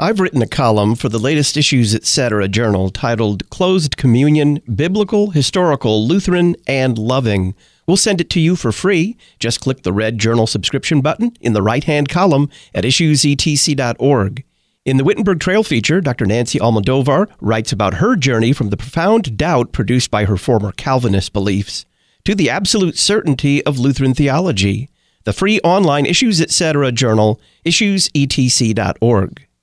I've written a column for the latest Issues Etc. journal titled Closed Communion, Biblical, Historical, Lutheran, and Loving. We'll send it to you for free. Just click the red journal subscription button in the right-hand column at issuesetc.org. In the Wittenberg Trail feature, Dr. Nancy Almodovar writes about her journey from the profound doubt produced by her former Calvinist beliefs to the absolute certainty of Lutheran theology. The free online Issues Etc. journal, issuesetc.org.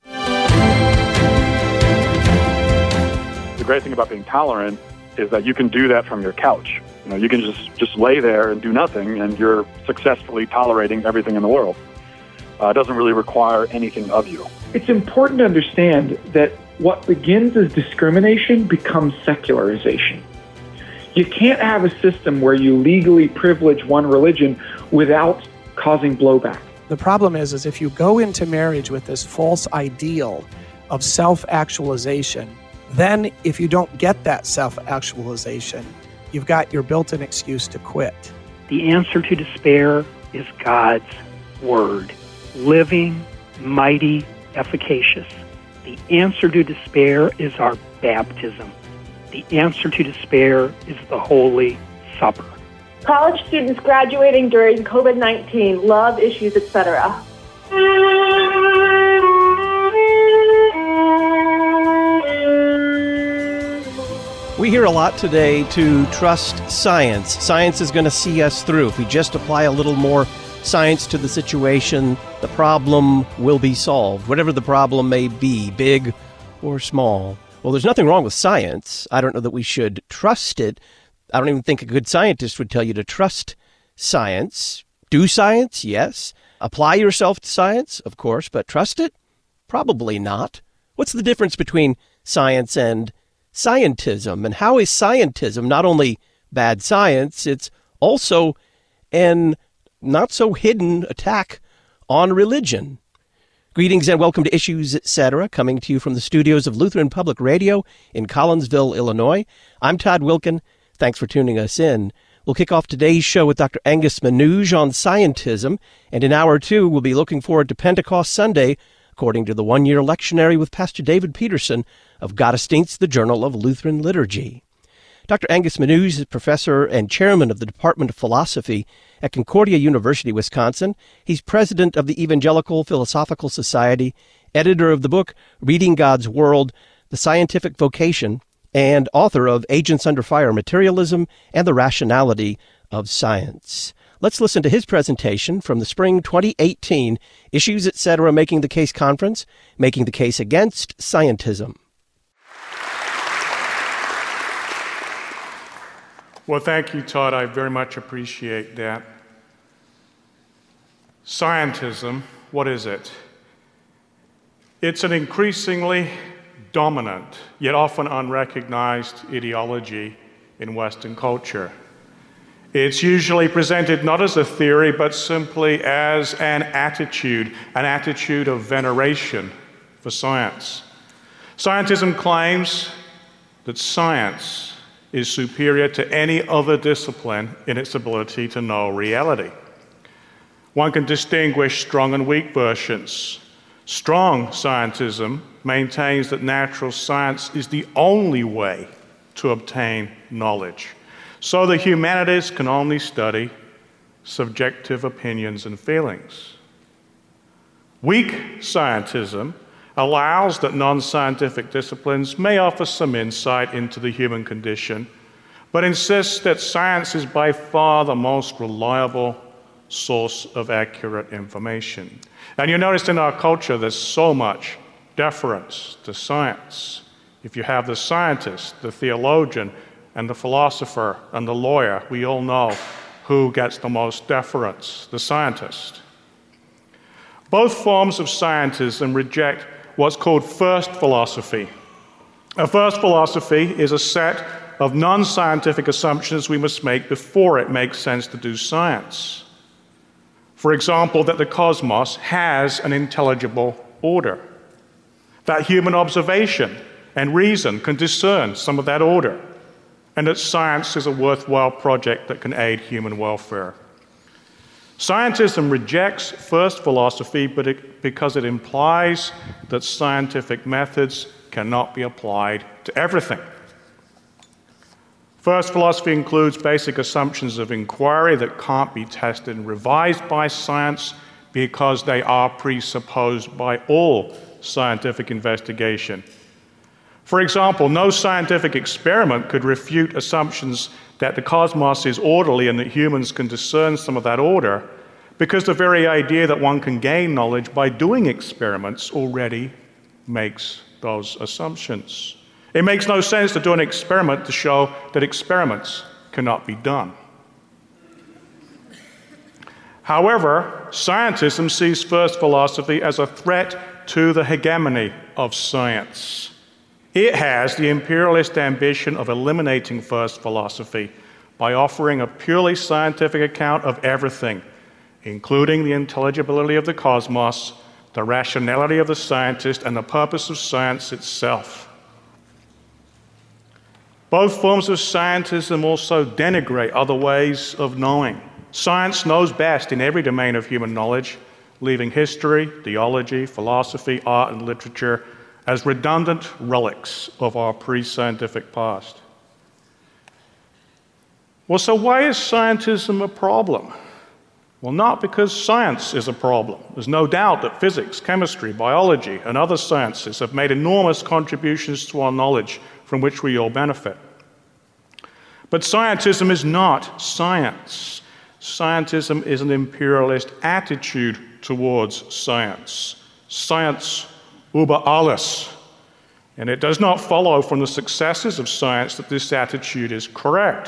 The great thing about being tolerant is that you can do that from your couch. You can just lay there and do nothing, and you're successfully tolerating everything in the world. It doesn't really require anything of you. It's important to understand that what begins as discrimination becomes secularization. You can't have a system where you legally privilege one religion without causing blowback. The problem is if you go into marriage with this false ideal of self-actualization, then if you don't get that self-actualization, you've got your built-in excuse to quit. The answer to despair is God's Word. Living, mighty, efficacious. The answer to despair is our baptism. The answer to despair is the Holy Supper. College students graduating during COVID-19, love Issues Etc. We hear a lot today to trust science. Science is going to see us through. If we just apply a little more science to the situation, the problem will be solved, whatever the problem may be, big or small. Well, there's nothing wrong with science. I don't know that we should trust it. I don't even think a good scientist would tell you to trust science. Do science? Yes. Apply yourself to science? Of course. But trust it? Probably not. What's the difference between science and scientism? And how is scientism not only bad science, it's also an not-so-hidden attack on religion? Greetings and welcome to Issues Etc., coming to you from the studios of Lutheran Public Radio in Collinsville, Illinois. I'm Todd Wilkin. Thanks for tuning us in. We'll kick off today's show with Dr. Angus Manouge on scientism, and in hour two, we'll be looking forward to Pentecost Sunday, according to the one-year lectionary with Pastor David Peterson of Gottesdienst, the Journal of Lutheran Liturgy. Dr. Angus Manouge is professor and chairman of the Department of Philosophy at Concordia University, Wisconsin. He's president of the Evangelical Philosophical Society, editor of the book Reading God's World, The Scientific Vocation, and author of Agents Under Fire, Materialism and the Rationality of Science. Let's listen to his presentation from the spring 2018 Issues Etc. Making the Case Conference, Making the Case Against Scientism. Well, thank you, Todd. I very much appreciate that. Scientism, what is it? It's an increasingly dominant, yet often unrecognized ideology in Western culture. It's usually presented not as a theory, but simply as an attitude of veneration for science. Scientism claims that science is superior to any other discipline in its ability to know reality. One can distinguish strong and weak versions. Strong scientism maintains that natural science is the only way to obtain knowledge, so the humanities can only study subjective opinions and feelings. Weak scientism allows that non-scientific disciplines may offer some insight into the human condition, but insists that science is by far the most reliable source of accurate information. And you notice in our culture there's so much deference to science. If you have the scientist, the theologian, and the philosopher and the lawyer, we all know who gets the most deference, the scientist. Both forms of scientism reject what's called first philosophy. A first philosophy is a set of non-scientific assumptions we must make before it makes sense to do science. For example, that the cosmos has an intelligible order, that human observation and reason can discern some of that order, and that science is a worthwhile project that can aid human welfare. Scientism rejects first philosophy because it implies that scientific methods cannot be applied to everything. First philosophy includes basic assumptions of inquiry that can't be tested and revised by science because they are presupposed by all scientific investigation. For example, no scientific experiment could refute assumptions that the cosmos is orderly and that humans can discern some of that order, because the very idea that one can gain knowledge by doing experiments already makes those assumptions. It makes no sense to do an experiment to show that experiments cannot be done. However, scientism sees first philosophy as a threat to the hegemony of science. It has the imperialist ambition of eliminating first philosophy by offering a purely scientific account of everything, including the intelligibility of the cosmos, the rationality of the scientist, and the purpose of science itself. Both forms of scientism also denigrate other ways of knowing. Science knows best in every domain of human knowledge, leaving history, theology, philosophy, art, and literature as redundant relics of our pre-scientific past. Well, so why is scientism a problem? Well, not because science is a problem. There's no doubt that physics, chemistry, biology, and other sciences have made enormous contributions to our knowledge from which we all benefit. But scientism is not science. Scientism is an imperialist attitude towards science. Science über alles. And it does not follow from the successes of science that this attitude is correct.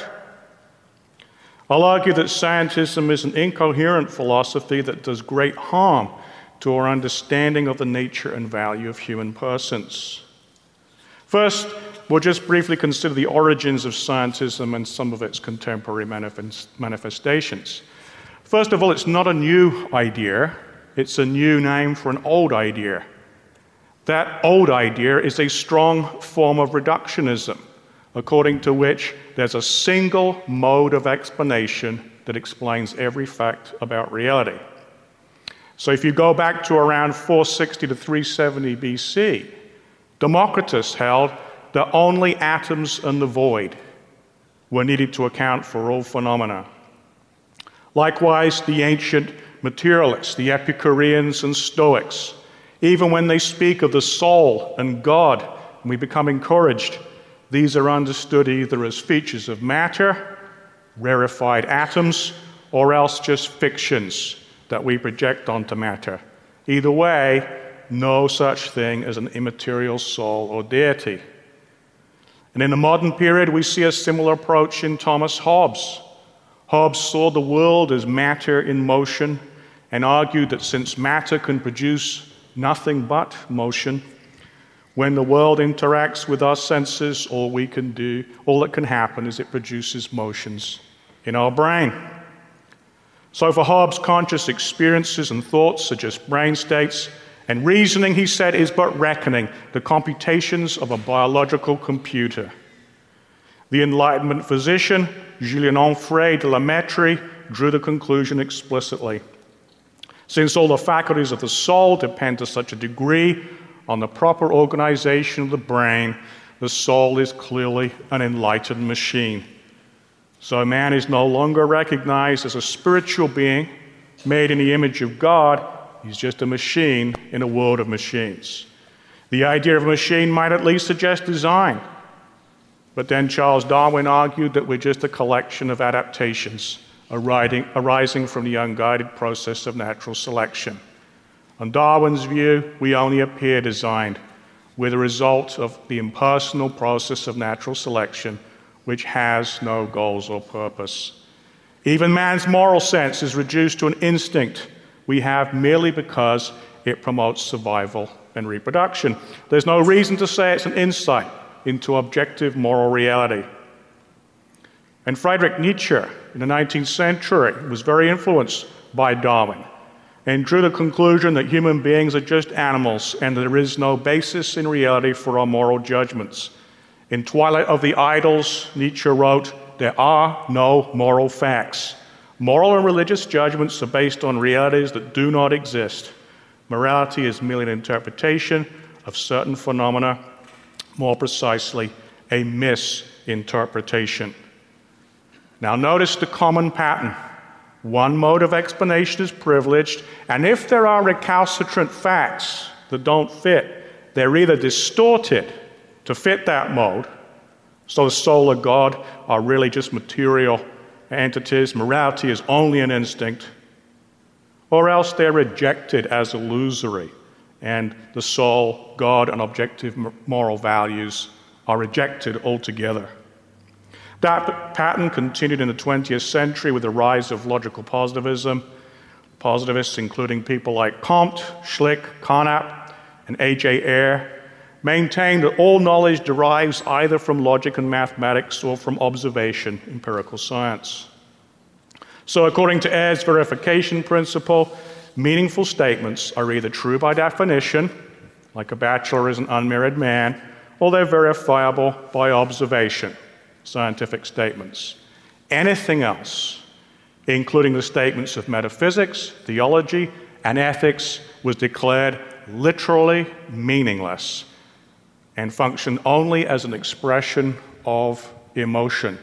I'll argue that scientism is an incoherent philosophy that does great harm to our understanding of the nature and value of human persons. First, we'll just briefly consider the origins of scientism and some of its contemporary manifestations. First of all, it's not a new idea. It's a new name for an old idea. That old idea is a strong form of reductionism, according to which there's a single mode of explanation that explains every fact about reality. So if you go back to around 460 to 370 BC, Democritus held that only atoms and the void were needed to account for all phenomena. Likewise, the ancient materialists, the Epicureans and Stoics, even when they speak of the soul and God, and we become encouraged, these are understood either as features of matter, rarefied atoms, or else just fictions that we project onto matter. Either way, no such thing as an immaterial soul or deity. And in the modern period, we see a similar approach in Thomas Hobbes. Hobbes saw the world as matter in motion and argued that since matter can produce nothing but motion, when the world interacts with our senses, all that can happen is it produces motions in our brain. So for Hobbes, conscious experiences and thoughts are just brain states, and reasoning, he said, is but reckoning, the computations of a biological computer. The Enlightenment physician, Julien-Onfray de la Mettrie, drew the conclusion explicitly. Since all the faculties of the soul depend to such a degree on the proper organization of the brain, the soul is clearly an enlightened machine. So man is no longer recognized as a spiritual being made in the image of God. He's just a machine in a world of machines. The idea of a machine might at least suggest design. But then Charles Darwin argued that we're just a collection of adaptations arising from the unguided process of natural selection. On Darwin's view, we only appear designed. We're the result of the impersonal process of natural selection, which has no goals or purpose. Even man's moral sense is reduced to an instinct we have merely because it promotes survival and reproduction. There's no reason to say it's an insight into objective moral reality. And Friedrich Nietzsche in the 19th century was very influenced by Darwin and drew the conclusion that human beings are just animals and there is no basis in reality for our moral judgments. In Twilight of the Idols, Nietzsche wrote, "There are no moral facts. Moral and religious judgments are based on realities that do not exist. Morality is merely an interpretation of certain phenomena, more precisely, a misinterpretation. Now notice the common pattern. One mode of explanation is privileged, and if there are recalcitrant facts that don't fit, they're either distorted to fit that mode, so the soul or God are really just material entities, morality is only an instinct, or else they're rejected as illusory, and the soul, God, and objective moral values are rejected altogether. That pattern continued in the 20th century with the rise of logical positivism. Positivists, including people like Comte, Schlick, Carnap, and A.J. Ayer, maintained that all knowledge derives either from logic and mathematics or from observation, empirical science. So according to Ayer's verification principle, meaningful statements are either true by definition, like a bachelor is an unmarried man, or they're verifiable by observation, scientific statements. Anything else, including the statements of metaphysics, theology, and ethics, was declared literally meaningless and functioned only as an expression of emotion.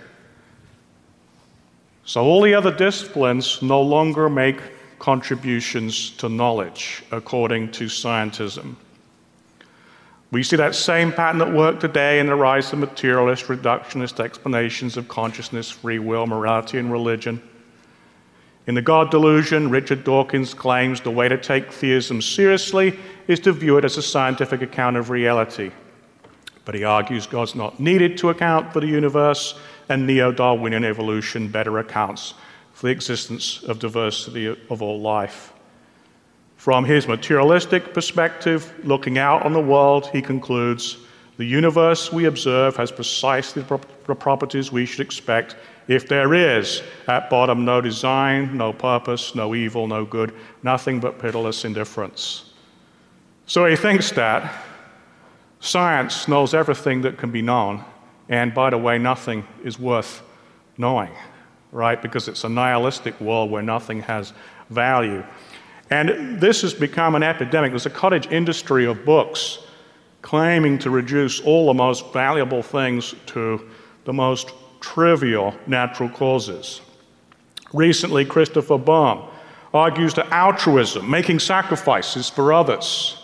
So all the other disciplines no longer make contributions to knowledge, according to scientism. We see that same pattern at work today in the rise of materialist, reductionist explanations of consciousness, free will, morality, and religion. In The God Delusion, Richard Dawkins claims the way to take theism seriously is to view it as a scientific account of reality. But he argues God's not needed to account for the universe, and neo-Darwinian evolution better accounts for the existence of diversity of all life. From his materialistic perspective, looking out on the world, he concludes, the universe we observe has precisely the properties we should expect if there is, at bottom, no design, no purpose, no evil, no good, nothing but pitiless indifference. So he thinks that science knows everything that can be known, and by the way, nothing is worth knowing, right? Because it's a nihilistic world where nothing has value. And this has become an epidemic. There's a cottage industry of books claiming to reduce all the most valuable things to the most trivial natural causes. Recently, Christopher Baum argues that altruism, making sacrifices for others.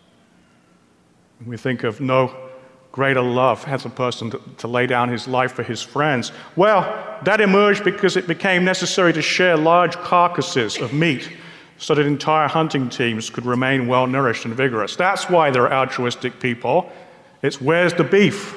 We think of no greater love has a person to lay down his life for his friends. Well, that emerged because it became necessary to share large carcasses of meat so that entire hunting teams could remain well-nourished and vigorous. That's why there are altruistic people. It's where's the beef?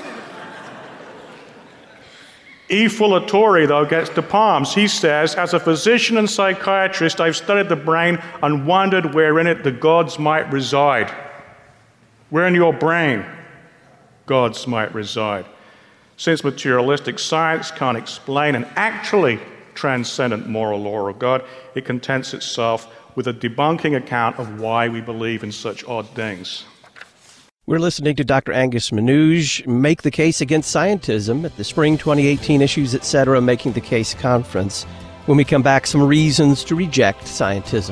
E. Fullatori, though, gets the palms. He says, as a physician and psychiatrist, I've studied the brain and wondered where in it the gods might reside. Where in your brain gods might reside. Since materialistic science can't explain an actually transcendent moral law of God, it contents itself with a debunking account of why we believe in such odd things. We're listening to Dr. Angus Menuge make the case against scientism at the Spring 2018 Issues Etc. Making the Case conference. When we come back, some reasons to reject scientism.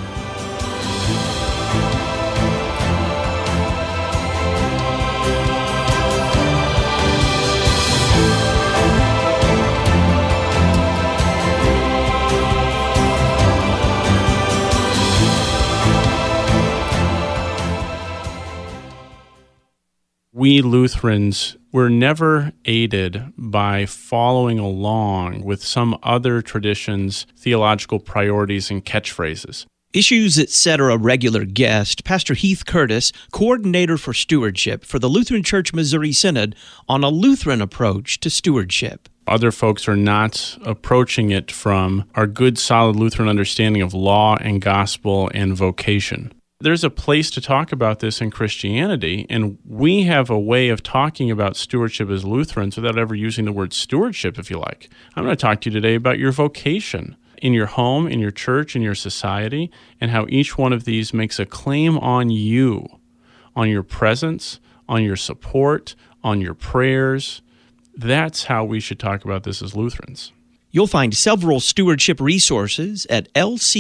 We Lutherans were never aided by following along with some other tradition's theological priorities and catchphrases. Issues Etc. regular guest, Pastor Heath Curtis, coordinator for stewardship for the Lutheran Church Missouri Synod on a Lutheran approach to stewardship. Other folks are not approaching it from our good, solid Lutheran understanding of law and gospel and vocation. There's a place to talk about this in Christianity, and we have a way of talking about stewardship as Lutherans without ever using the word stewardship, if you like. I'm going to talk to you today about your vocation in your home, in your church, in your society, and how each one of these makes a claim on you, on your presence, on your support, on your prayers. That's how we should talk about this as Lutherans. You'll find several stewardship resources at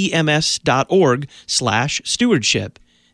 lcms.org/stewardship.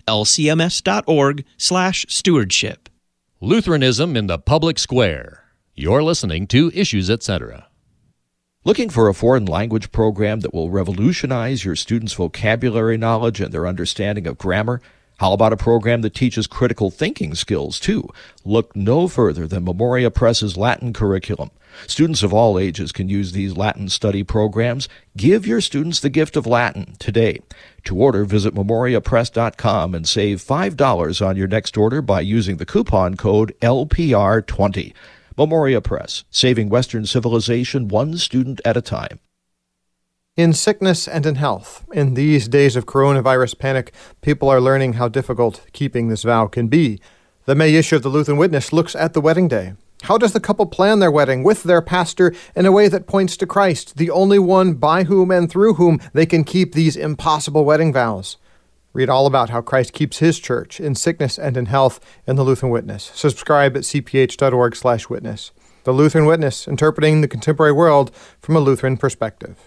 lcms.org/stewardship. Lutheranism in the Public Square. You're listening to Issues Etc. Looking for a foreign language program that will revolutionize your students' vocabulary knowledge and their understanding of grammar? How about a program that teaches critical thinking skills, too? Look no further than Memoria Press's Latin curriculum. Students of all ages can use these Latin study programs. Give your students the gift of Latin today. To order, visit memoriapress.com and save $5 on your next order by using the coupon code LPR20. Memoria Press, saving Western civilization one student at a time. In sickness and in health, in these days of coronavirus panic, people are learning how difficult keeping this vow can be. The May issue of the Lutheran Witness looks at the wedding day. How does the couple plan their wedding with their pastor in a way that points to Christ, the only one by whom and through whom they can keep these impossible wedding vows? Read all about how Christ keeps his church in sickness and in health in the Lutheran Witness. Subscribe at cph.org/witness. The Lutheran Witness, interpreting the contemporary world from a Lutheran perspective.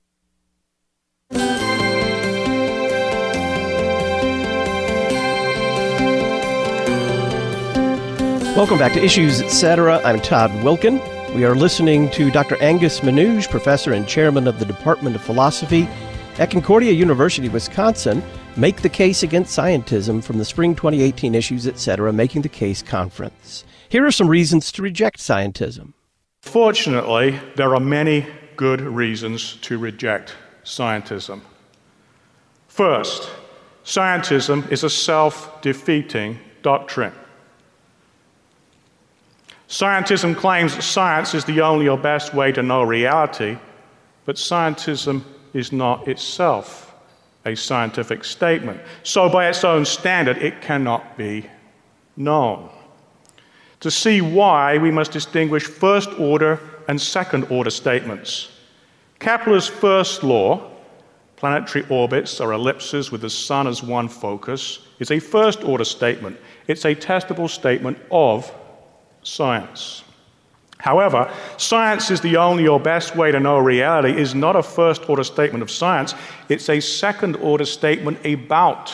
Welcome back to Issues Etc. I'm Todd Wilkin. We are listening to Dr. Angus Menuge, professor and chairman of the Department of Philosophy at Concordia University, Wisconsin, make the case against scientism from the spring 2018 Issues Etc. Making the Case conference. Here are some reasons to reject scientism. Fortunately, there are many good reasons to reject scientism. First, scientism is a self-defeating doctrine. Scientism claims that science is the only or best way to know reality, but scientism is not itself a scientific statement. So by its own standard, it cannot be known. To see why, we must distinguish first-order and second-order statements. Kepler's first law, planetary orbits are ellipses with the sun as one focus, is a first-order statement. It's a testable statement of science. However, science is the only or best way to know reality is not a first-order statement of science. It's a second-order statement about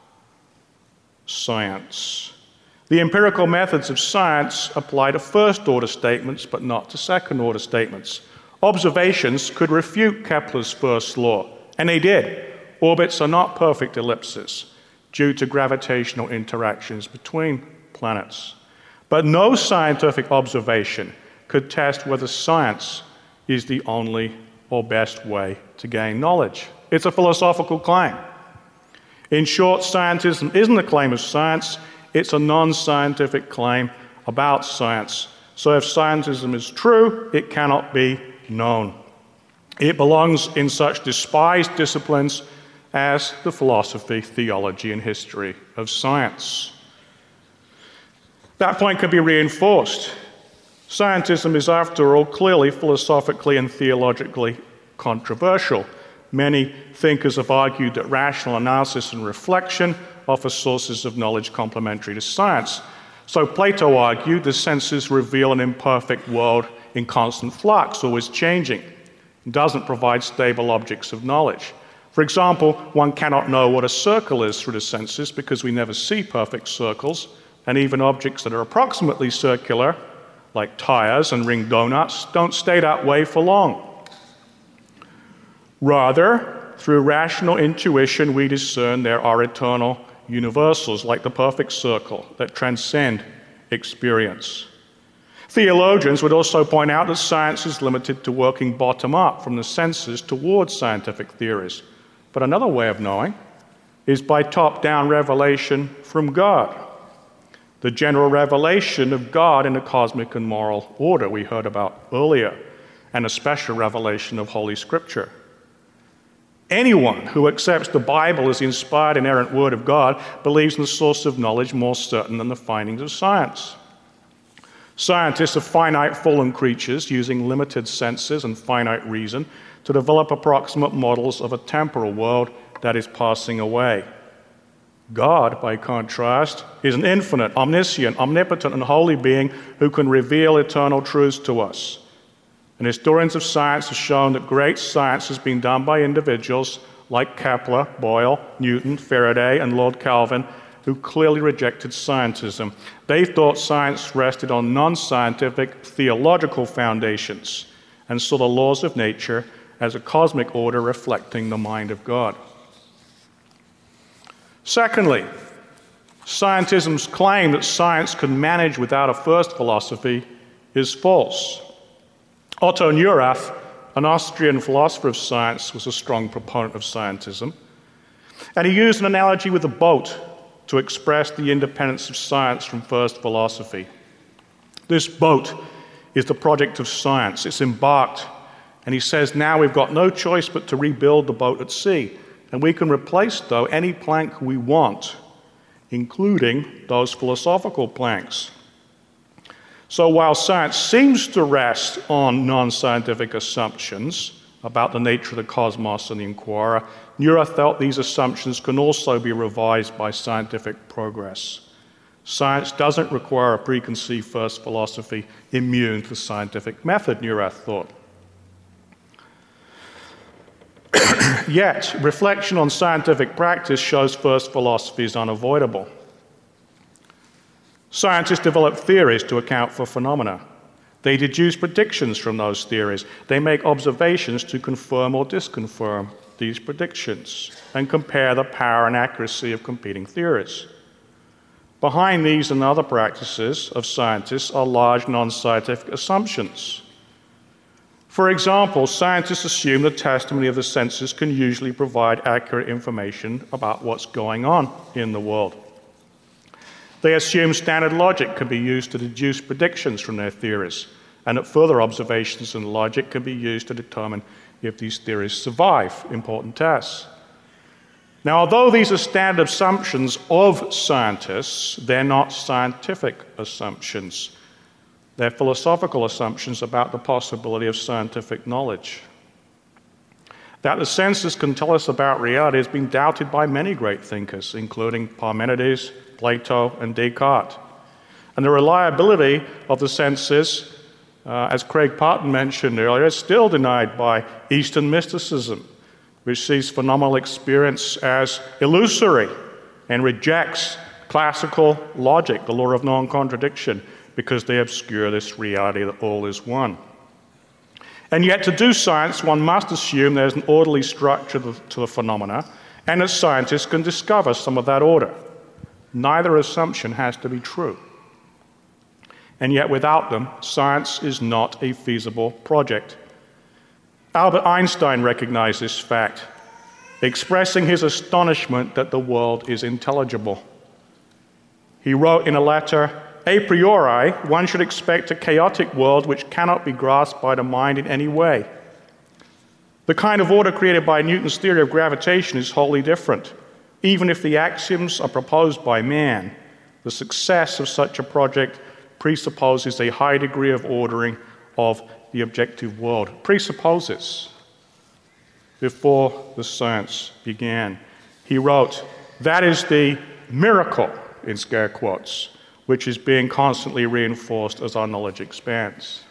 science. The empirical methods of science apply to first-order statements, but not to second-order statements. Observations could refute Kepler's first law, and they did. Orbits are not perfect ellipses due to gravitational interactions between planets. But no scientific observation could test whether science is the only or best way to gain knowledge. It's a philosophical claim. In short, scientism isn't a claim of science, it's a non-scientific claim about science. So if scientism is true, it cannot be known. It belongs in such despised disciplines as the philosophy, theology, and history of science. That point can be reinforced. Scientism is, after all, clearly philosophically and theologically controversial. Many thinkers have argued that rational analysis and reflection offer sources of knowledge complementary to science. So Plato argued the senses reveal an imperfect world in constant flux, always changing. It doesn't provide stable objects of knowledge. For example, one cannot know what a circle is through the senses because we never see perfect circles, and even objects that are approximately circular, like tires and ring donuts, don't stay that way for long. Rather, through rational intuition, we discern there are eternal universals, like the perfect circle, that transcend experience. Theologians would also point out that science is limited to working bottom-up from the senses towards scientific theories. But another way of knowing is by top-down revelation from God. The general revelation of God in a cosmic and moral order we heard about earlier, and a special revelation of Holy Scripture. Anyone who accepts the Bible as the inspired, inerrant Word of God believes in the source of knowledge more certain than the findings of science. Scientists are finite, fallen creatures using limited senses and finite reason to develop approximate models of a temporal world that is passing away. God, by contrast, is an infinite, omniscient, omnipotent, and holy being who can reveal eternal truths to us. And historians of science have shown that great science has been done by individuals like Kepler, Boyle, Newton, Faraday, and Lord Kelvin, who clearly rejected scientism. They thought science rested on non-scientific theological foundations and saw the laws of nature as a cosmic order reflecting the mind of God. Secondly, scientism's claim that science can manage without a first philosophy is false. Otto Neurath, an Austrian philosopher of science, was a strong proponent of scientism, and he used an analogy with a boat to express the independence of science from first philosophy. This boat is the project of science. It's embarked, and he says now we've got no choice but to rebuild the boat at sea, and we can replace, though, any plank we want, including those philosophical planks. So while science seems to rest on non-scientific assumptions about the nature of the cosmos and the inquirer, Neurath felt these assumptions can also be revised by scientific progress. Science doesn't require a preconceived first philosophy immune to scientific method, Neurath thought. Yet, reflection on scientific practice shows first philosophy is unavoidable. Scientists develop theories to account for phenomena. They deduce predictions from those theories. They make observations to confirm or disconfirm these predictions and compare the power and accuracy of competing theories. Behind these and other practices of scientists are large non-scientific assumptions. For example, scientists assume the testimony of the senses can usually provide accurate information about what's going on in the world. They assume standard logic can be used to deduce predictions from their theories, and that further observations and logic can be used to determine if these theories survive important tests. Now, although these are standard assumptions of scientists, they're not scientific assumptions. They're philosophical assumptions about the possibility of scientific knowledge. That the senses can tell us about reality has been doubted by many great thinkers, including Parmenides, Plato, and Descartes. And the reliability of the senses, as Craig Parton mentioned earlier, is still denied by Eastern mysticism, which sees phenomenal experience as illusory and rejects classical logic, the law of non-contradiction, because they obscure this reality that all is one. And yet, to do science, one must assume there's an orderly structure to the phenomena, and that scientists can discover some of that order. Neither assumption has to be true. And yet, without them, science is not a feasible project. Albert Einstein recognized this fact, expressing his astonishment that the world is intelligible. He wrote in a letter, "A priori, one should expect a chaotic world which cannot be grasped by the mind in any way. The kind of order created by Newton's theory of gravitation is wholly different. Even if the axioms are proposed by man, the success of such a project presupposes a high degree of ordering of the objective world." Presupposes. Before the science began. He wrote, "That is the miracle," in scare quotes, which is being constantly reinforced as our knowledge expands.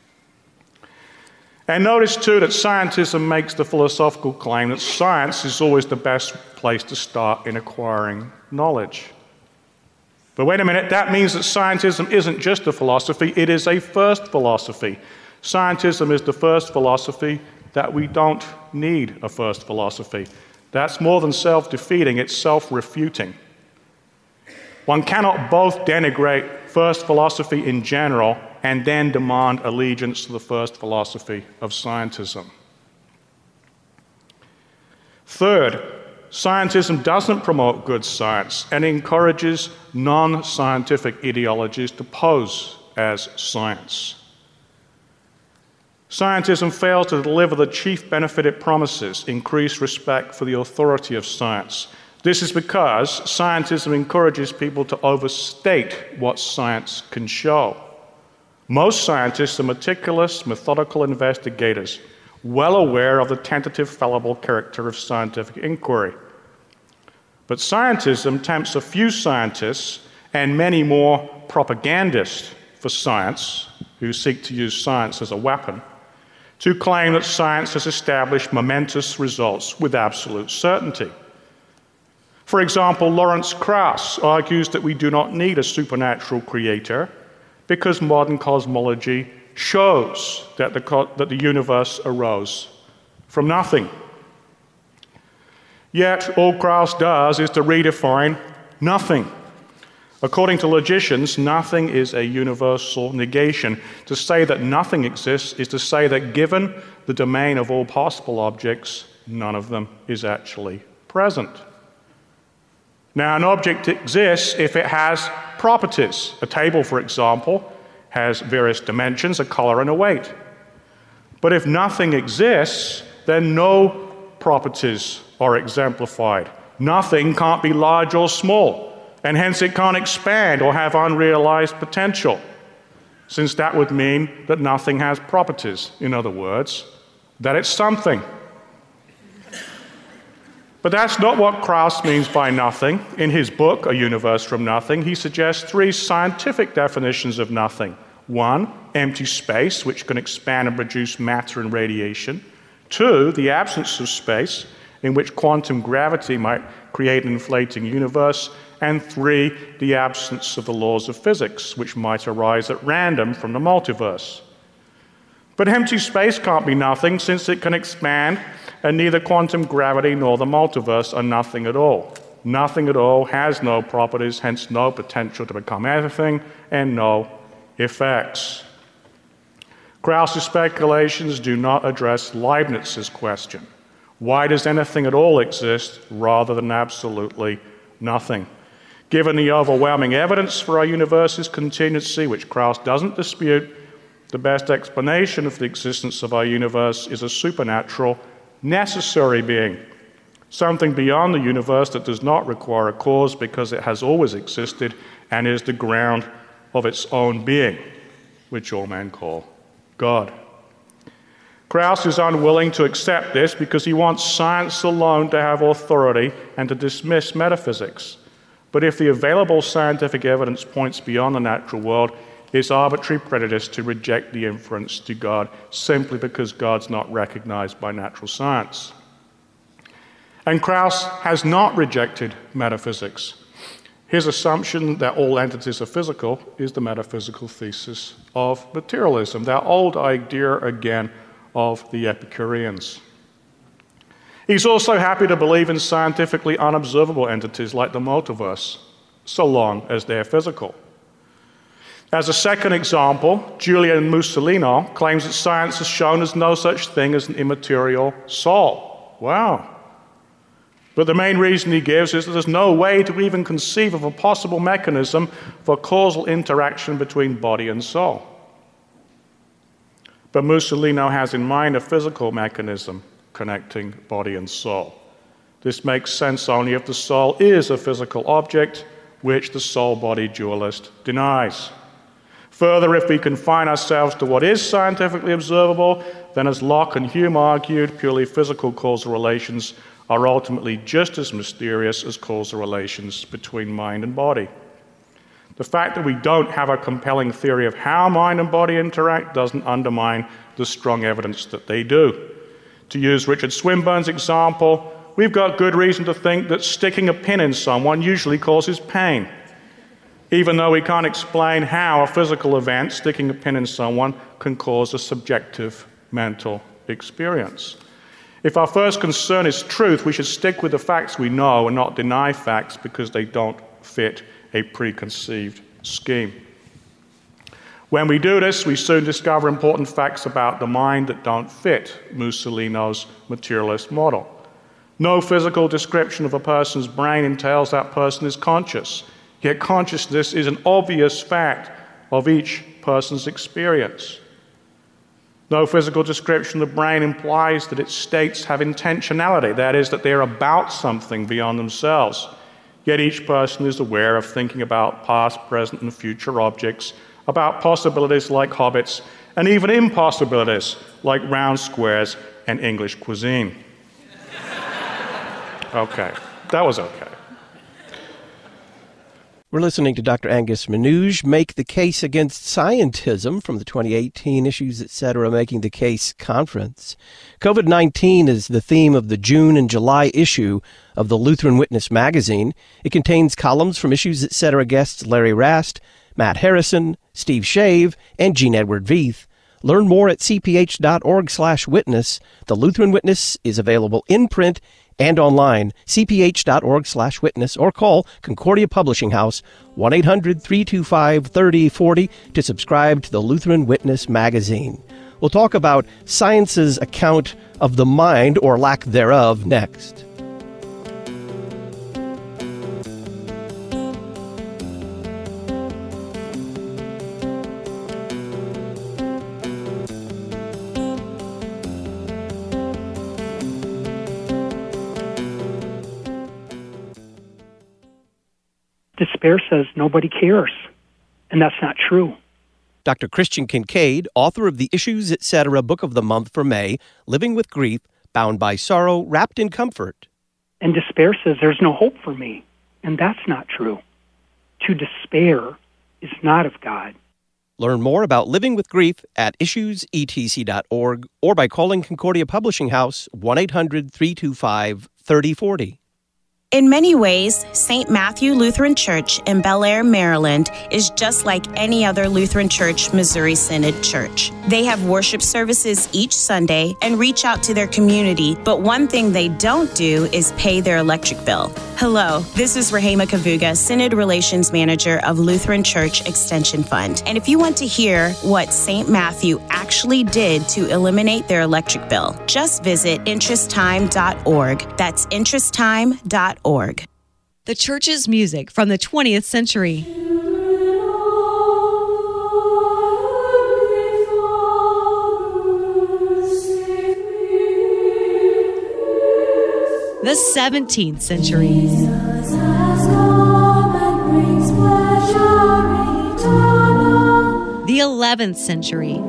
And notice, too, that scientism makes the philosophical claim that science is always the best place to start in acquiring knowledge. But wait a minute, that means that scientism isn't just a philosophy, it is a first philosophy. Scientism is the first philosophy that we don't need a first philosophy. That's more than self-defeating, it's self-refuting. One cannot both denigrate first philosophy in general and then demand allegiance to the first philosophy of scientism. Third, scientism doesn't promote good science and encourages non-scientific ideologies to pose as science. Scientism fails to deliver the chief benefit it promises, increased respect for the authority of science. This is because scientism encourages people to overstate what science can show. Most scientists are meticulous, methodical investigators, well aware of the tentative, fallible character of scientific inquiry. But scientism tempts a few scientists and many more propagandists for science, who seek to use science as a weapon, to claim that science has established momentous results with absolute certainty. For example, Lawrence Krauss argues that we do not need a supernatural creator because modern cosmology shows that the universe arose from nothing. Yet, all Krauss does is to redefine nothing. According to logicians, nothing is a universal negation. To say that nothing exists is to say that given the domain of all possible objects, none of them is actually present. Now, an object exists if it has properties. A table, for example, has various dimensions, a color and a weight. But if nothing exists, then no properties are exemplified. Nothing can't be large or small, and hence it can't expand or have unrealized potential, since that would mean that nothing has properties. In other words, that it's something. But that's not what Krauss means by nothing. In his book, A Universe from Nothing, he suggests three scientific definitions of nothing. One, empty space, which can expand and produce matter and radiation. Two, the absence of space, in which quantum gravity might create an inflating universe. And three, the absence of the laws of physics, which might arise at random from the multiverse. But empty space can't be nothing, since it can expand, and neither quantum gravity nor the multiverse are nothing at all. Nothing at all has no properties, hence no potential to become anything, and no effects. Krauss's speculations do not address Leibniz's question. Why does anything at all exist rather than absolutely nothing? Given the overwhelming evidence for our universe's contingency, which Krauss doesn't dispute, the best explanation of the existence of our universe is a supernatural, necessary being, something beyond the universe that does not require a cause because it has always existed and is the ground of its own being, which all men call God. Krauss is unwilling to accept this because he wants science alone to have authority and to dismiss metaphysics. But if the available scientific evidence points beyond the natural world, it's arbitrary prejudice to reject the inference to God simply because God's not recognized by natural science. And Krauss has not rejected metaphysics. His assumption that all entities are physical is the metaphysical thesis of materialism, that old idea again of the Epicureans. He's also happy to believe in scientifically unobservable entities like the multiverse, so long as they're physical. As a second example, Julian Mussolino claims that science has shown there's no such thing as an immaterial soul. Wow. But the main reason he gives is that there's no way to even conceive of a possible mechanism for causal interaction between body and soul. But Mussolino has in mind a physical mechanism connecting body and soul. This makes sense only if the soul is a physical object, which the soul-body dualist denies. Further, if we confine ourselves to what is scientifically observable, then as Locke and Hume argued, purely physical causal relations are ultimately just as mysterious as causal relations between mind and body. The fact that we don't have a compelling theory of how mind and body interact doesn't undermine the strong evidence that they do. To use Richard Swinburne's example, we've got good reason to think that sticking a pin in someone usually causes pain, even though we can't explain how a physical event, sticking a pin in someone, can cause a subjective mental experience. If our first concern is truth, we should stick with the facts we know and not deny facts because they don't fit a preconceived scheme. When we do this, we soon discover important facts about the mind that don't fit Mussolino's materialist model. No physical description of a person's brain entails that person is conscious. Yet consciousness is an obvious fact of each person's experience. No physical description of the brain implies that its states have intentionality, that is, that they're about something beyond themselves. Yet each person is aware of thinking about past, present, and future objects, about possibilities like hobbits, and even impossibilities like round squares and English cuisine. Okay, that was okay. We're listening to Dr. Angus Menuge make the case against scientism from the 2018 Issues Etc. Making the Case conference. COVID-19 is the theme of the June and July issue of the Lutheran Witness magazine. It contains columns from Issues Etc. guests Larry Rast, Matt Harrison, Steve Shave, and Gene Edward Veith. Learn more at cph.org/witness. The Lutheran Witness is available in print and online, cph.org/witness, or call Concordia Publishing House, 1-800-325-3040 to subscribe to the Lutheran Witness magazine. We'll talk about science's account of the mind, or lack thereof, next. Despair says nobody cares, and that's not true. Dr. Christian Kincaid, author of the Issues Etc. Book of the Month for May, Living with Grief, Bound by Sorrow, Wrapped in Comfort. And despair says there's no hope for me, and that's not true. To despair is not of God. Learn more about living with grief at issuesetc.org or by calling Concordia Publishing House, 1-800-325-3040. In many ways, St. Matthew Lutheran Church in Bel Air, Maryland is just like any other Lutheran Church Missouri Synod church. They have worship services each Sunday and reach out to their community, but one thing they don't do is pay their electric bill. Hello, this is Rahema Kavuga, Synod Relations Manager of Lutheran Church Extension Fund. And if you want to hear what St. Matthew actually did to eliminate their electric bill, just visit interesttime.org. That's interesttime.org. The church's music from the 20th century. The 17th century. The 11th century.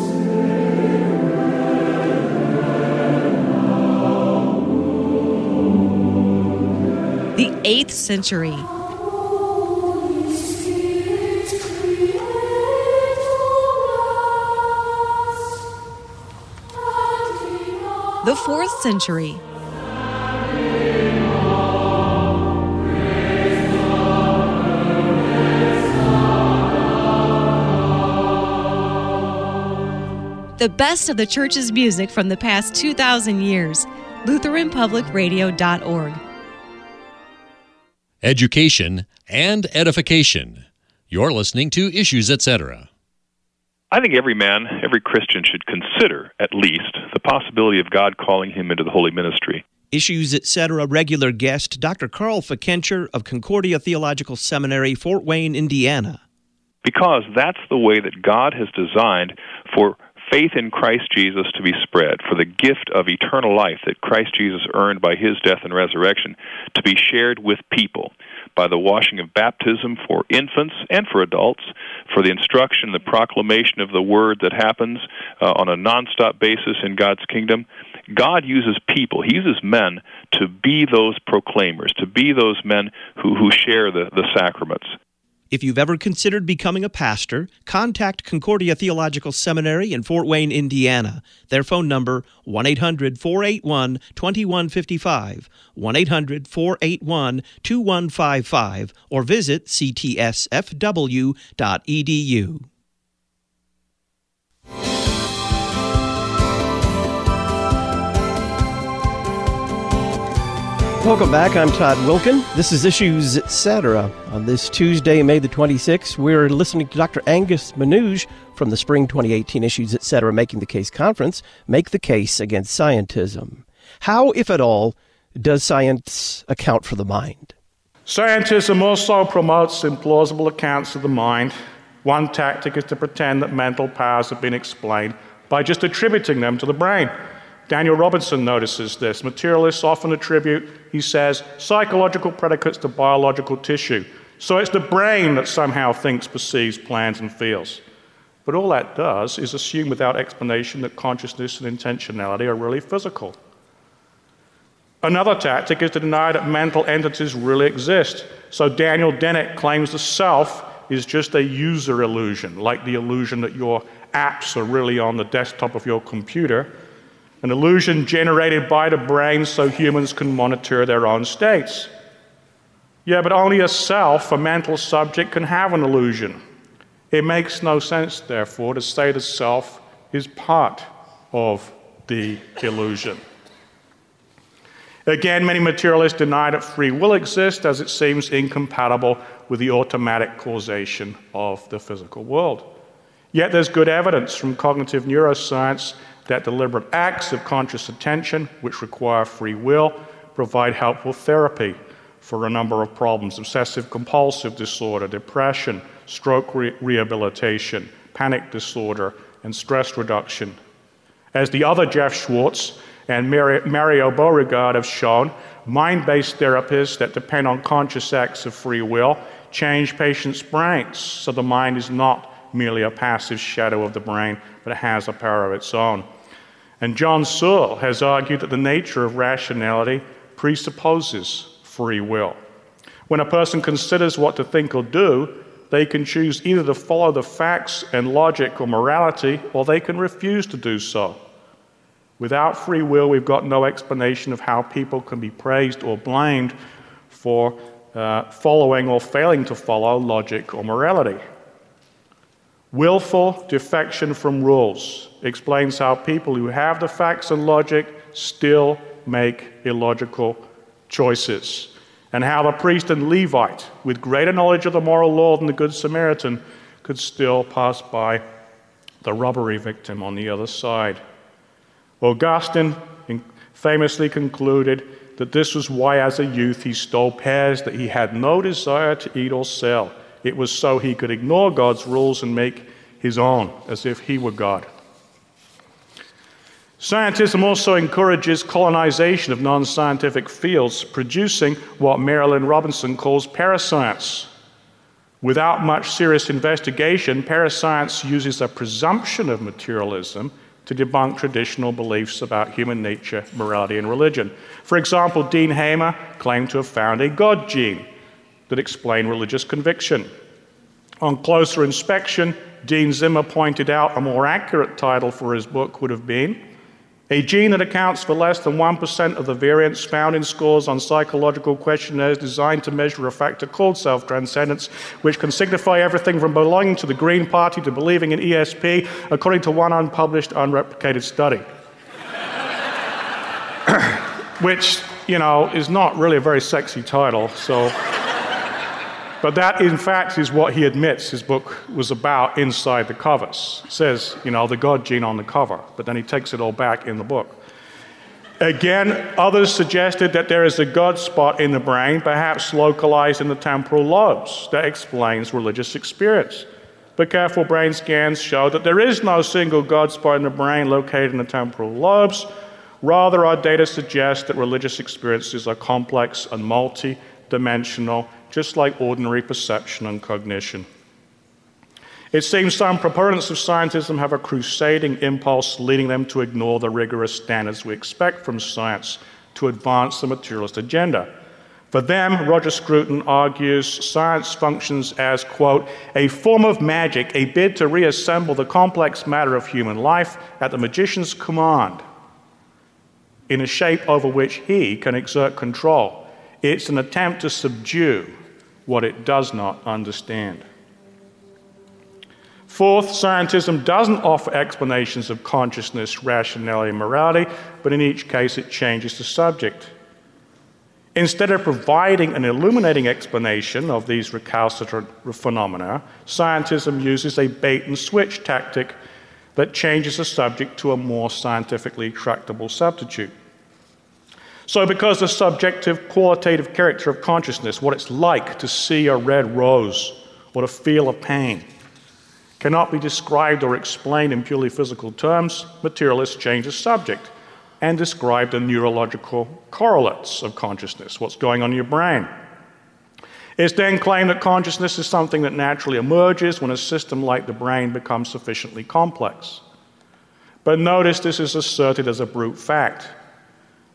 The 8th century. The 4th century. The best of the church's music from the past 2,000 years. LutheranPublicRadio.org. Education and edification. You're listening to Issues Etc. I think every man, every Christian should consider, at least, the possibility of God calling him into the holy ministry. Issues Etc. regular guest Dr. Carl Fikencher of Concordia Theological Seminary, Fort Wayne, Indiana. Because that's the way that God has designed for faith in Christ Jesus to be spread, for the gift of eternal life that Christ Jesus earned by his death and resurrection to be shared with people by the washing of baptism for infants and for adults, for the instruction, the proclamation of the word that happens on a nonstop basis in God's kingdom. God uses people, he uses men to be those proclaimers, to be those men who share the sacraments. If you've ever considered becoming a pastor, contact Concordia Theological Seminary in Fort Wayne, Indiana. Their phone number, 1-800-481-2155, 1-800-481-2155, or visit ctsfw.edu. Welcome back. I'm Todd Wilkin. This is Issues Etc. On this Tuesday, May the 26th, we're listening to Dr. Angus Menuge from the Spring 2018 Issues Etc. Making the Case Conference, Make the Case Against Scientism. How, if at all, does science account for the mind? Scientism also promotes implausible accounts of the mind. One tactic is to pretend that mental powers have been explained by just attributing them to the brain. Daniel Robinson notices this. Materialists often attribute, he says, psychological predicates to biological tissue. So it's the brain that somehow thinks, perceives, plans, and feels. But all that does is assume without explanation that consciousness and intentionality are really physical. Another tactic is to deny that mental entities really exist. So Daniel Dennett claims the self is just a user illusion, like the illusion that your apps are really on the desktop of your computer, an illusion generated by the brain so humans can monitor their own states. Yeah, but only a self, a mental subject, can have an illusion. It makes no sense, therefore, to say the self is part of the illusion. Again, many materialists deny that free will exists, as it seems incompatible with the automatic causation of the physical world. Yet there's good evidence from cognitive neuroscience that deliberate acts of conscious attention, which require free will, provide helpful therapy for a number of problems: obsessive-compulsive disorder, depression, stroke rehabilitation, panic disorder, and stress reduction. As the other Jeff Schwartz and Mario Beauregard have shown, mind-based therapies that depend on conscious acts of free will change patients' brains, so the mind is not merely a passive shadow of the brain, but it has a power of its own. And John Searle has argued that the nature of rationality presupposes free will. When a person considers what to think or do, they can choose either to follow the facts and logic or morality, or they can refuse to do so. Without free will, we've got no explanation of how people can be praised or blamed for following or failing to follow logic or morality. Willful defection from rules explains how people who have the facts and logic still make illogical choices, and how the priest and Levite, with greater knowledge of the moral law than the Good Samaritan, could still pass by the robbery victim on the other side. Augustine famously concluded that this was why as a youth he stole pears that he had no desire to eat or sell. It was so he could ignore God's rules and make his own, as if he were God. Scientism also encourages colonization of non-scientific fields, producing what Marilyn Robinson calls parascience. Without much serious investigation, parascience uses a presumption of materialism to debunk traditional beliefs about human nature, morality, and religion. For example, Dean Hamer claimed to have found a God gene that explained religious conviction. On closer inspection, Dean Zimmer pointed out a more accurate title for his book would have been "A Gene That Accounts for Less Than 1% of the Variance Found in Scores on Psychological Questionnaires Designed to Measure a Factor Called Self-Transcendence, which can signify everything from belonging to the Green Party to believing in ESP, according to one unpublished, unreplicated study." Which, is not really a very sexy title, so... But that, in fact, is what he admits his book was about inside the covers. It says, the God gene on the cover, but then he takes it all back in the book. Again, others suggested that there is a God spot in the brain, perhaps localized in the temporal lobes, that explains religious experience. But careful brain scans show that there is no single God spot in the brain located in the temporal lobes. Rather, our data suggests that religious experiences are complex and multi-dimensional, just like ordinary perception and cognition. It seems some proponents of scientism have a crusading impulse leading them to ignore the rigorous standards we expect from science to advance the materialist agenda. For them, Roger Scruton argues, science functions as, quote, "a form of magic, a bid to reassemble the complex matter of human life at the magician's command, in a shape over which he can exert control. It's an attempt to subdue what it does not understand." Fourth, scientism doesn't offer explanations of consciousness, rationality, and morality, but in each case it changes the subject. Instead of providing an illuminating explanation of these recalcitrant phenomena, scientism uses a bait-and-switch tactic that changes the subject to a more scientifically tractable substitute. So because the subjective, qualitative character of consciousness, what it's like to see a red rose or to feel a pain, cannot be described or explained in purely physical terms, materialists change the subject and describe the neurological correlates of consciousness, what's going on in your brain. It's then claimed that consciousness is something that naturally emerges when a system like the brain becomes sufficiently complex. But notice this is asserted as a brute fact.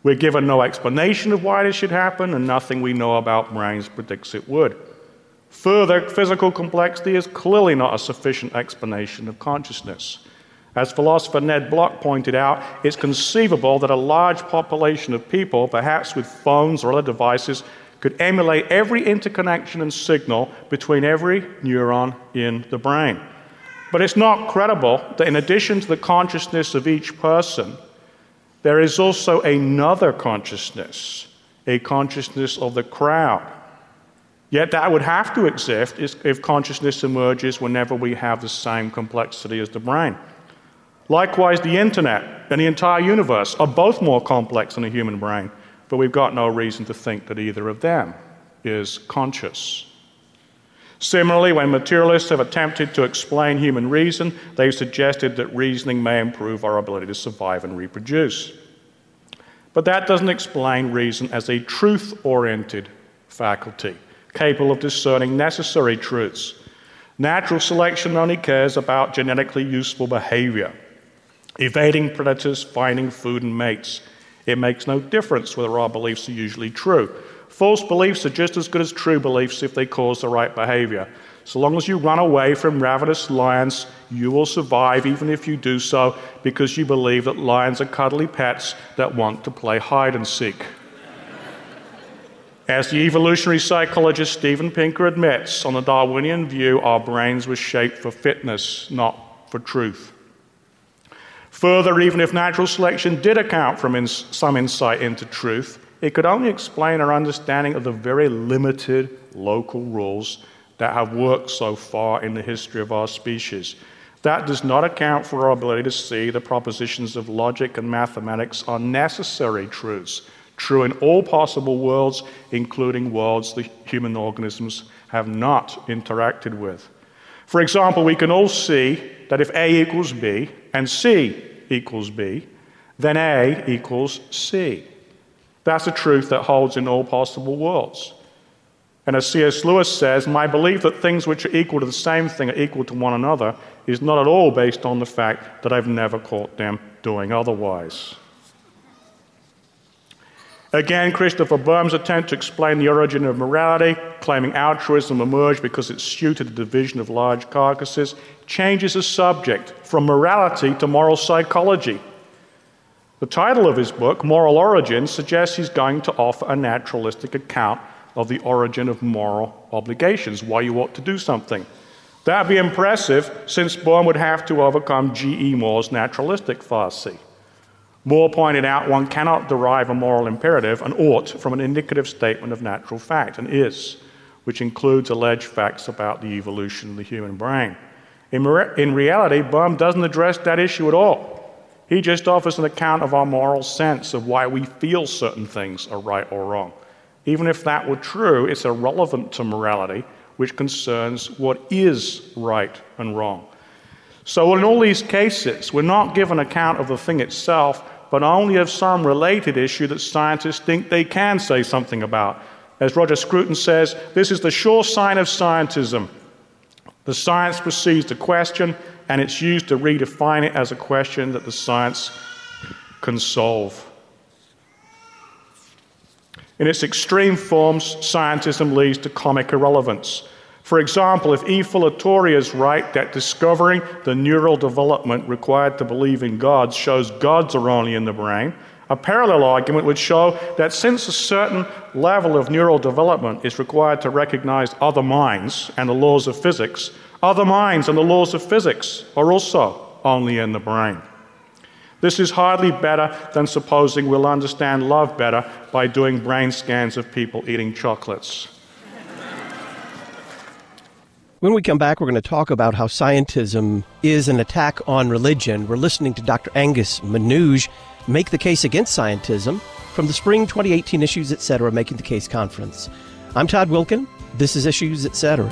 We're given no explanation of why this should happen, and nothing we know about brains predicts it would. Further, physical complexity is clearly not a sufficient explanation of consciousness. As philosopher Ned Block pointed out, it's conceivable that a large population of people, perhaps with phones or other devices, could emulate every interconnection and signal between every neuron in the brain. But it's not credible that in addition to the consciousness of each person, there is also another consciousness, a consciousness of the crowd. Yet that would have to exist if consciousness emerges whenever we have the same complexity as the brain. Likewise, the internet and the entire universe are both more complex than the human brain, but we've got no reason to think that either of them is conscious. Similarly, when materialists have attempted to explain human reason, they've suggested that reasoning may improve our ability to survive and reproduce. But that doesn't explain reason as a truth-oriented faculty, capable of discerning necessary truths. Natural selection only cares about genetically useful behavior, evading predators, finding food and mates. It makes no difference whether our beliefs are usually true. False beliefs are just as good as true beliefs if they cause the right behavior. So long as you run away from ravenous lions, you will survive, even if you do so because you believe that lions are cuddly pets that want to play hide and seek. As the evolutionary psychologist Steven Pinker admits, on the Darwinian view, our brains were shaped for fitness, not for truth. Further, even if natural selection did account for some insight into truth, it could only explain our understanding of the very limited local rules that have worked so far in the history of our species. That does not account for our ability to see the propositions of logic and mathematics are necessary truths, true in all possible worlds, including worlds the human organisms have not interacted with. For example, we can all see that if A equals B and C equals B, then A equals C. That's a truth that holds in all possible worlds. And as C.S. Lewis says, my belief that things which are equal to the same thing are equal to one another is not at all based on the fact that I've never caught them doing otherwise. Again, Christopher Böhm's attempt to explain the origin of morality, claiming altruism emerged because it's suited the division of large carcasses, changes the subject from morality to moral psychology. The title of his book, Moral Origins, suggests he's going to offer a naturalistic account of the origin of moral obligations, why you ought to do something. That would be impressive, since Böhm would have to overcome G.E. Moore's naturalistic fallacy. Moore pointed out one cannot derive a moral imperative, an ought, from an indicative statement of natural fact, an is, which includes alleged facts about the evolution of the human brain. In reality, Böhm doesn't address that issue at all. He just offers an account of our moral sense of why we feel certain things are right or wrong. Even if that were true, it's irrelevant to morality, which concerns what is right and wrong. So in all these cases, we're not given account of the thing itself, but only of some related issue that scientists think they can say something about. As Roger Scruton says, this is the sure sign of scientism. The science precedes the question, and it's used to redefine it as a question that the science can solve. In its extreme forms, scientism leads to comic irrelevance. For example, if E. Filatori is right that discovering the neural development required to believe in gods shows gods are only in the brain, a parallel argument would show that since a certain level of neural development is required to recognize other minds and the laws of physics, other minds and the laws of physics are also only in the brain. This is hardly better than supposing we'll understand love better by doing brain scans of people eating chocolates. When we come back, we're going to talk about how scientism is an attack on religion. We're listening to Dr. Angus Manouge make the case against scientism from the spring 2018 Issues Etc. Making the Case conference. I'm Todd Wilkin. This is Issues Etc.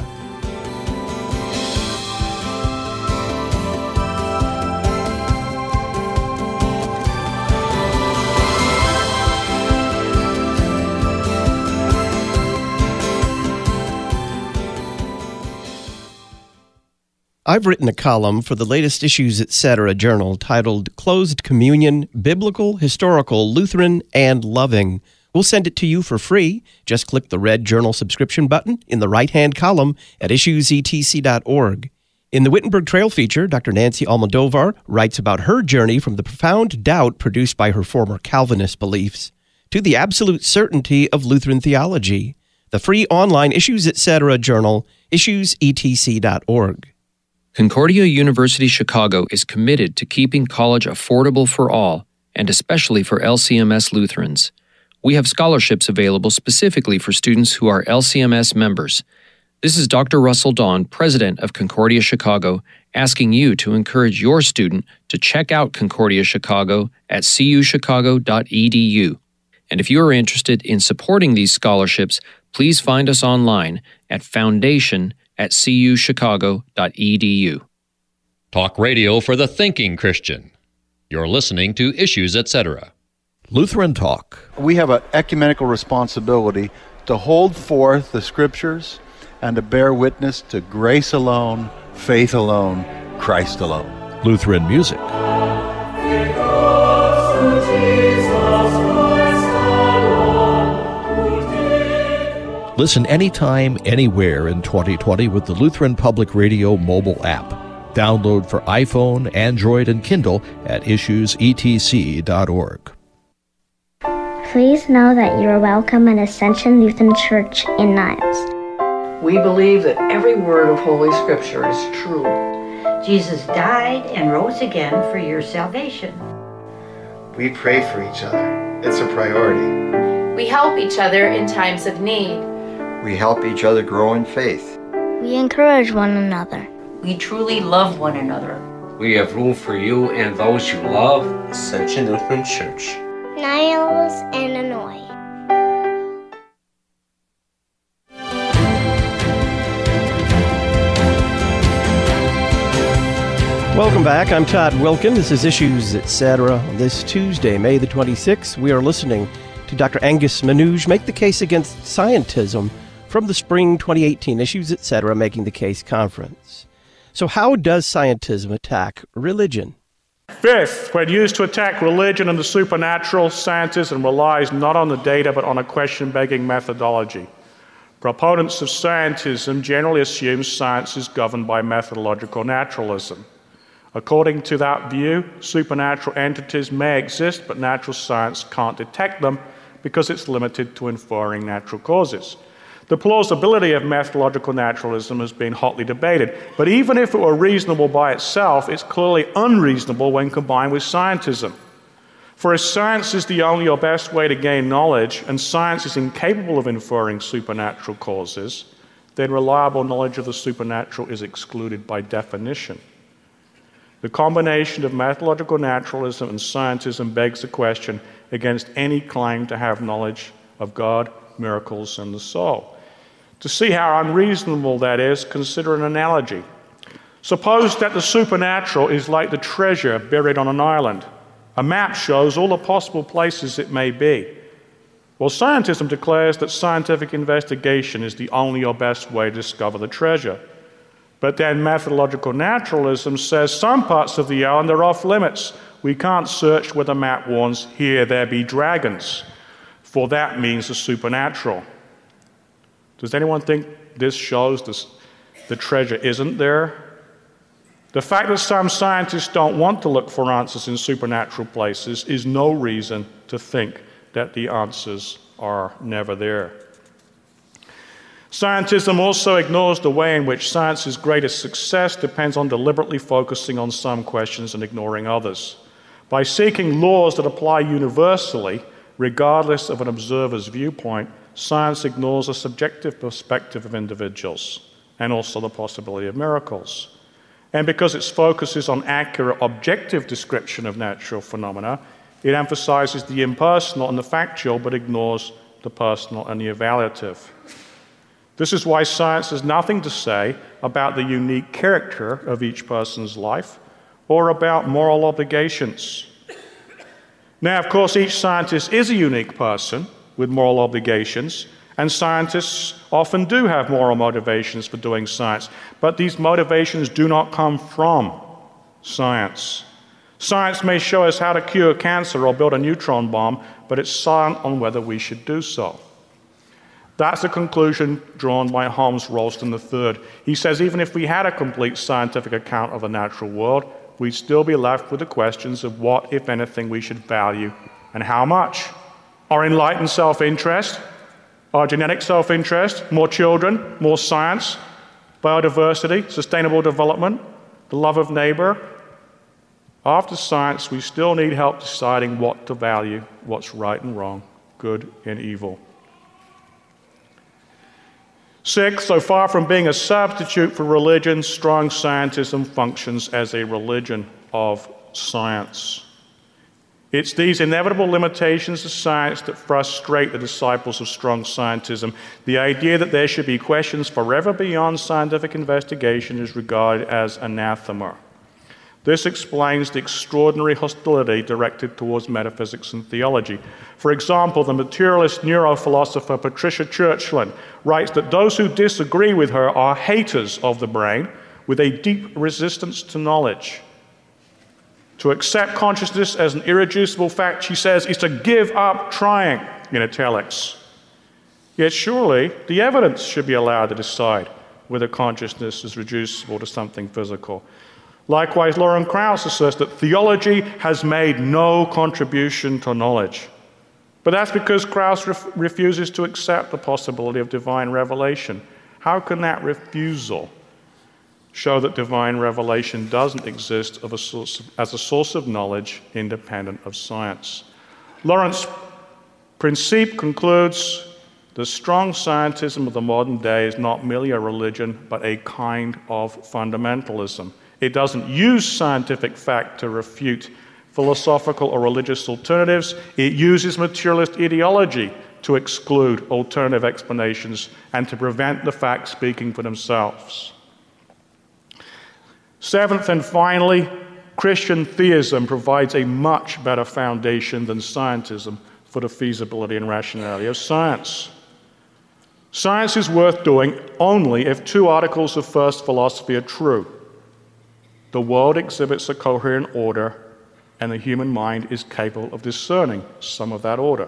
I've written a column for the latest Issues Etc. journal titled Closed Communion, Biblical, Historical, Lutheran, and Loving. We'll send it to you for free. Just click the red journal subscription button in the right-hand column at issuesetc.org. In the Wittenberg Trail feature, Dr. Nancy Almodovar writes about her journey from the profound doubt produced by her former Calvinist beliefs to the absolute certainty of Lutheran theology. The free online Issues Etc. journal, issuesetc.org. Concordia University Chicago is committed to keeping college affordable for all, and especially for LCMS Lutherans. We have scholarships available specifically for students who are LCMS members. This is Dr. Russell Dawn, president of Concordia Chicago, asking you to encourage your student to check out Concordia Chicago at cuchicago.edu. And if you are interested in supporting these scholarships, please find us online at foundation@cuchicago.edu. Talk radio for the thinking Christian. You're listening to Issues Etc. Lutheran Talk. We have an ecumenical responsibility to hold forth the Scriptures and to bear witness to grace alone, faith alone, Christ alone. Lutheran music. Listen anytime, anywhere in 2020 with the Lutheran Public Radio mobile app. Download for iPhone, Android, and Kindle at issuesetc.org. Please know that you are welcome at Ascension Lutheran Church in Niles. We believe that every word of Holy Scripture is true. Jesus died and rose again for your salvation. We pray for each other. It's a priority. We help each other in times of need. We help each other grow in faith. We encourage one another. We truly love one another. We have room for you and those you love. Ascension Lutheran Church, Niles, Illinois. Welcome back. I'm Todd Wilkin. This is Issues Etc. On this Tuesday, May the 26th, we are listening to Dr. Angus Manouge make the case against scientism from the spring 2018 Issues Etc. Making the Case conference. So how does scientism attack religion? Fifth, when used to attack religion and the supernatural, scientism relies not on the data but on a question-begging methodology. Proponents of scientism generally assume science is governed by methodological naturalism. According to that view, supernatural entities may exist, but natural science can't detect them because it's limited to inferring natural causes. The plausibility of methodological naturalism has been hotly debated, but even if it were reasonable by itself, it's clearly unreasonable when combined with scientism. For if science is the only or best way to gain knowledge, and science is incapable of inferring supernatural causes, then reliable knowledge of the supernatural is excluded by definition. The combination of methodological naturalism and scientism begs the question against any claim to have knowledge of God, miracles, and the soul. To see how unreasonable that is, consider an analogy. Suppose that the supernatural is like the treasure buried on an island. A map shows all the possible places it may be. Well, scientism declares that scientific investigation is the only or best way to discover the treasure. But then methodological naturalism says some parts of the island are off limits. We can't search where the map warns, here there be dragons, for that means the supernatural. Does anyone think this shows the treasure isn't there? The fact that some scientists don't want to look for answers in supernatural places is no reason to think that the answers are never there. Scientism also ignores the way in which science's greatest success depends on deliberately focusing on some questions and ignoring others. By seeking laws that apply universally, regardless of an observer's viewpoint, science ignores the subjective perspective of individuals and also the possibility of miracles. And because its focus is on accurate objective description of natural phenomena, it emphasizes the impersonal and the factual but ignores the personal and the evaluative. This is why science has nothing to say about the unique character of each person's life or about moral obligations. Now, of course, each scientist is a unique person with moral obligations, And scientists often do have moral motivations for doing science, but these motivations do not come from science. Science may show us how to cure cancer or build a neutron bomb, but it's silent on whether we should do so. That's a conclusion drawn by Holmes Rolleston III. He says even if we had a complete scientific account of the natural world, we'd still be left with the questions of what, if anything, we should value and how much. Our enlightened self-interest, our genetic self-interest, more children, more science, biodiversity, sustainable development, the love of neighbor. After science, we still need help deciding what to value, what's right and wrong, good and evil. 6, so far from being a substitute for religion, strong scientism functions as a religion of science. It's these inevitable limitations of science that frustrate the disciples of strong scientism. The idea that there should be questions forever beyond scientific investigation is regarded as anathema. This explains the extraordinary hostility directed towards metaphysics and theology. For example, the materialist neurophilosopher Patricia Churchland writes that those who disagree with her are haters of the brain with a deep resistance to knowledge. To accept consciousness as an irreducible fact, she says, is to give up trying, in italics. Yet surely the evidence should be allowed to decide whether consciousness is reducible to something physical. Likewise, Lauren Krauss asserts that theology has made no contribution to knowledge. But that's because Krauss refuses to accept the possibility of divine revelation. How can that refusal show that divine revelation doesn't exist as a source of knowledge independent of science? Lawrence Principe concludes, the strong scientism of the modern day is not merely a religion, but a kind of fundamentalism. It doesn't use scientific fact to refute philosophical or religious alternatives. It uses materialist ideology to exclude alternative explanations and to prevent the facts speaking for themselves. 7th and finally, Christian theism provides a much better foundation than scientism for the feasibility and rationality of science. Science is worth doing only if 2 articles of first philosophy are true. The world exhibits a coherent order, and the human mind is capable of discerning some of that order.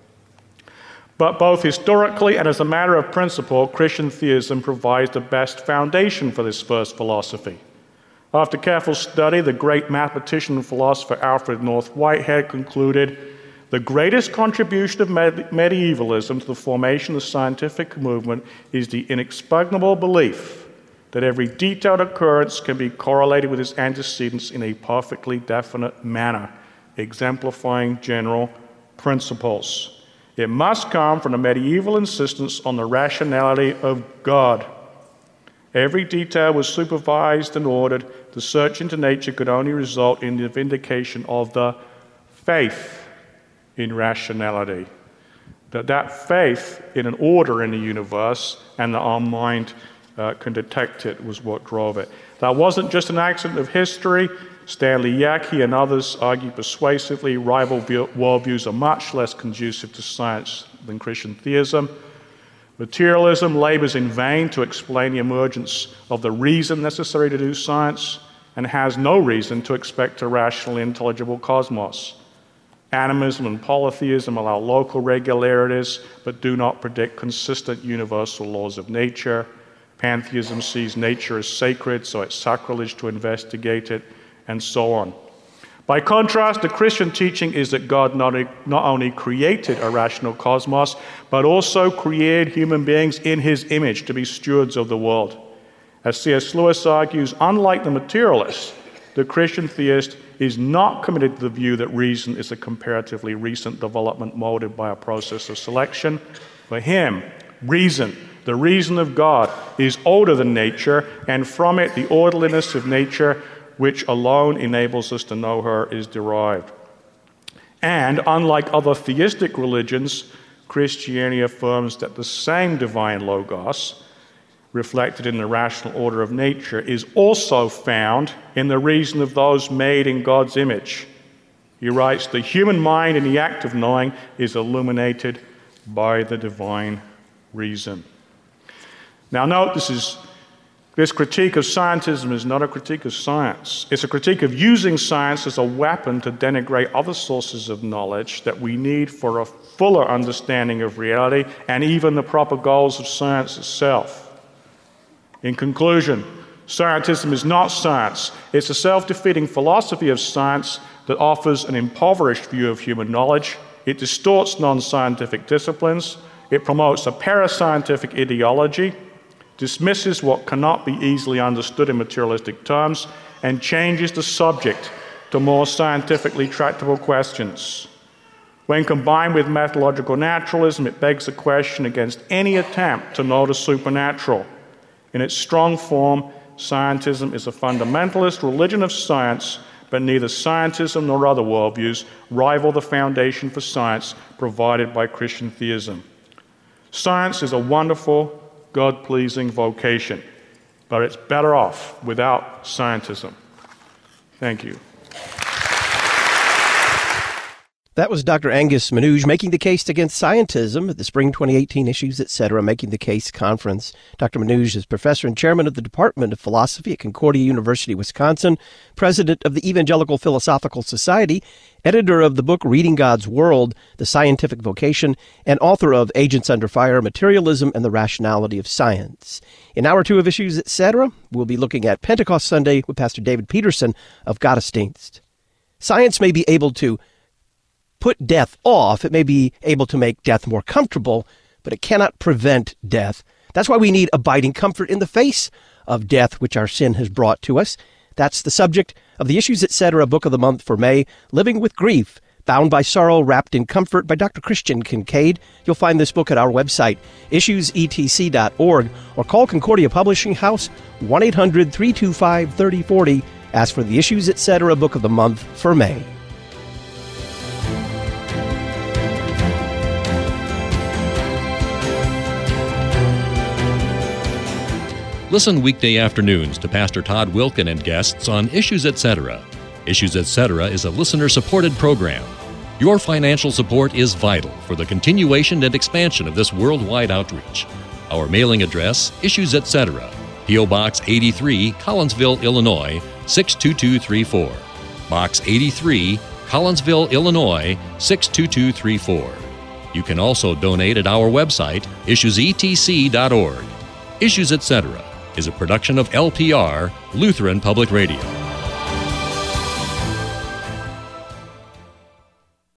But both historically and as a matter of principle, Christian theism provides the best foundation for this first philosophy. After careful study, the great mathematician and philosopher Alfred North Whitehead concluded, the greatest contribution of medievalism to the formation of the scientific movement is the inexpugnable belief that every detailed occurrence can be correlated with its antecedents in a perfectly definite manner, exemplifying general principles. It must come from the medieval insistence on the rationality of God. Every detail was supervised and ordered. The search into nature could only result in the vindication of the faith in rationality. That faith in an order in the universe and that our mind can detect it was what drove it. That wasn't just an accident of history. Stanley Yaki and others argue persuasively rival worldviews are much less conducive to science than Christian theism. Materialism labors in vain to explain the emergence of the reason necessary to do science and has no reason to expect a rationally intelligible cosmos. Animism and polytheism allow local regularities but do not predict consistent universal laws of nature. Pantheism sees nature as sacred, so it's sacrilege to investigate it, and so on. By contrast, the Christian teaching is that God not only created a rational cosmos, but also created human beings in his image to be stewards of the world. As C.S. Lewis argues, unlike the materialist, the Christian theist is not committed to the view that reason is a comparatively recent development molded by a process of selection. For him, reason, the reason of God, is older than nature, and from it the orderliness of nature, which alone enables us to know her, is derived. And unlike other theistic religions, Christianity affirms that the same divine logos, reflected in the rational order of nature, is also found in the reason of those made in God's image. He writes, the human mind in the act of knowing is illuminated by the divine reason. Now note, this critique of scientism is not a critique of science. It's a critique of using science as a weapon to denigrate other sources of knowledge that we need for a fuller understanding of reality and even the proper goals of science itself. In conclusion, scientism is not science. It's a self-defeating philosophy of science that offers an impoverished view of human knowledge. It distorts non-scientific disciplines. It promotes a parascientific ideology, dismisses what cannot be easily understood in materialistic terms, and changes the subject to more scientifically tractable questions. When combined with methodological naturalism, it begs the question against any attempt to know the supernatural. In its strong form, scientism is a fundamentalist religion of science, but neither scientism nor other worldviews rival the foundation for science provided by Christian theism. Science is a wonderful, God-pleasing vocation, but it's better off without scientism. Thank you. That was Dr. Angus Menuge making the case against scientism at the Spring 2018 Issues, Etc. Making the Case Conference. Dr. Menuge is professor and chairman of the Department of Philosophy at Concordia University, Wisconsin, president of the Evangelical Philosophical Society, editor of the book Reading God's World, The Scientific Vocation, and author of Agents Under Fire, Materialism and the Rationality of Science. In Hour 2 of Issues, Etc., we'll be looking at Pentecost Sunday with Pastor David Peterson of Gottesdienst. Science may be able to put death off. It may be able to make death more comfortable, but it cannot prevent death. That's why we need abiding comfort in the face of death, which our sin has brought to us. That's the subject of the Issues, Etc. Book of the Month for May, Living with Grief, Bound by Sorrow, Wrapped in Comfort by Dr. Christian Kincaid. You'll find this book at our website, issuesetc.org, or call Concordia Publishing House, 1-800-325-3040. Ask for the Issues, Etc. Book of the Month for May. Listen weekday afternoons to Pastor Todd Wilken and guests on Issues Etc. Issues Etc. is a listener-supported program. Your financial support is vital for the continuation and expansion of this worldwide outreach. Our mailing address, Issues Etc., P.O. Box 83, Collinsville, Illinois, 62234. Box 83, Collinsville, Illinois, 62234. You can also donate at our website, issuesetc.org. Issues Etc. is a production of LPR, Lutheran Public Radio.